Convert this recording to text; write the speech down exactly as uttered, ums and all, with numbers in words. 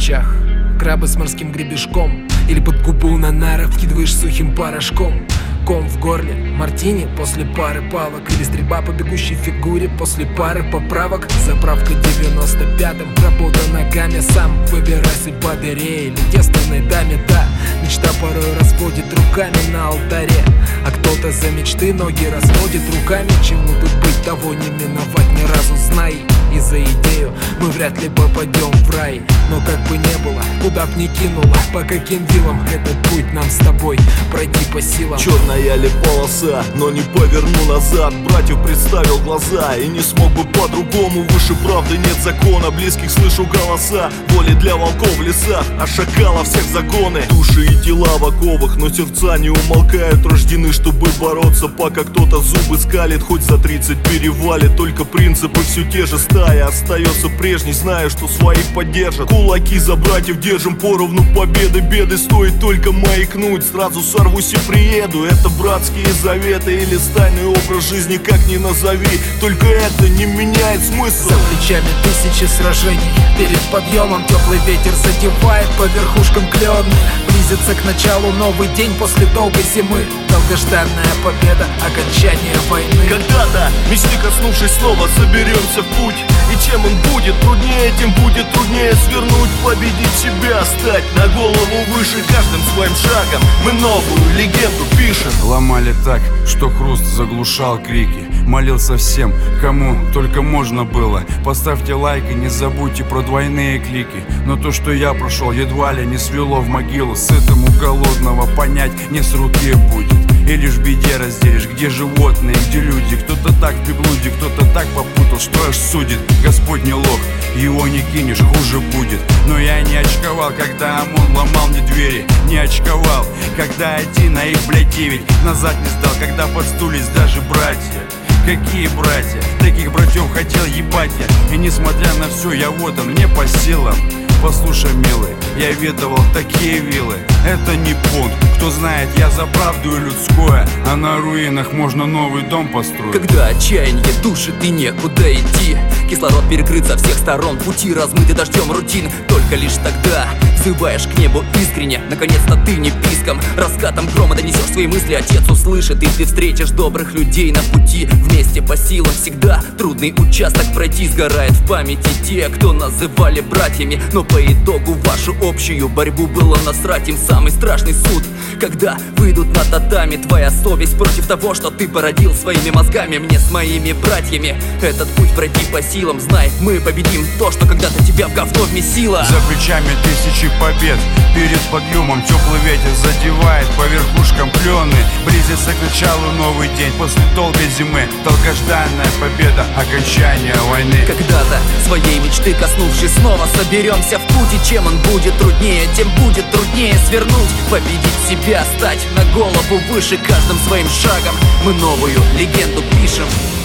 плечах, крабы с морским гребешком, или под губу на нарах вкидываешь сухим порошком. Ком в горле, мартини после пары палок, или стрельба по бегущей фигуре после пары поправок. Заправка девяносто пятым, работа ногами, сам выбирайся по дыре или девственной даме. Да, мечта порой разводит руками на алтаре, а кто-то за мечты ноги разводит руками. Чему тут быть, того не миновать ни разу, знай. И за идею мы вряд ли попадем в рай, но как бы не было, куда б ни кинуло, по каким вилам этот путь нам с тобой пройти по силам. Черная ли полоса, но не поверну назад. Братьев представил глаза и не смог бы по-другому. Выше правды нет закона, близких слышу голоса. Воли для волков в лесах, а шакалов всех законы. Души и тела в оковах, но сердца не умолкают. Рождены, чтобы бороться, пока кто-то зубы скалит. Хоть за тридцать перевалит, только принципы все те же. Стая остается прежней, знаю, что своих поддержат. Кулаки за братьев держим поровну победы. Беды стоит только маякнуть, сразу сорвусь и приеду. Это братские заветы или стайный образ жизни, как ни назови. Только это не меняет смысл. За плечами тысячи сражений, перед подъемом теплый ветер задевает по верхушкам клены. Близится к началу новый день после долгой зимы. Долгожданная победа, окончание войны. Когда-то, мечты коснувшись, снова соберемся в путь. И чем он будет труднее, тем будет труднее свернуть. Победить себя, стать на голову выше. Каждым своим шагом мы новую легенду пишем. Ломали так, что хруст заглушал крики. Молился всем, кому только можно было. Поставьте лайк и не забудьте про двойные клики. Но то, что я прошел, едва ли не свело в могилу. Сытому голодного понять не с руки будет. И лишь в беде разделишь, где животные, где люди. Кто-то так в приблуде, кто-то так попутал, что аж судит. Господь не лох, его не кинешь, хуже будет. Но я не очковал, когда ОМОН ломал мне двери. Не очковал, когда один, а их, блядь, девять. Назад не сдал, когда подстулись даже братья. Какие братья? Таких братьев хотел ебать я. И несмотря на все, я вот он, мне по силам. Послушай, милый, я видывал такие виллы. Это не бунт, кто знает, я за правду и людское. А на руинах можно новый дом построить. Когда отчаяние душит и некуда идти, кислород перекрыт со всех сторон, пути размыты дождем рутин. Только лишь тогда взываешь к небу искренне. Наконец-то ты не писком, раскатом грома донесешь свои мысли. Отец услышит, и ты встретишь добрых людей на пути. Вместе по силам всегда трудный участок пройти. Сгорает в памяти те, кто называли братьями, но по итогу вашу общую борьбу было насрать им. Самый страшный суд, когда выйдут на татами. Твоя совесть против того, что ты породил своими мозгами. Мне с моими братьями этот путь пройти по силам. Знай, мы победим то, что когда-то тебя в говно вмесило. За плечами тысячи побед, перед подъемом теплый ветер задевает по верхушкам клены. Близится к началу новый день после долгой зимы. Долгожданная победа, окончание войны. Когда-то своей мечты коснувшись, снова соберемся в путь. И чем он будет труднее, тем будет труднее свернуть. Победить себя, стать на голову выше. Каждым своим шагом мы новую легенду пишем.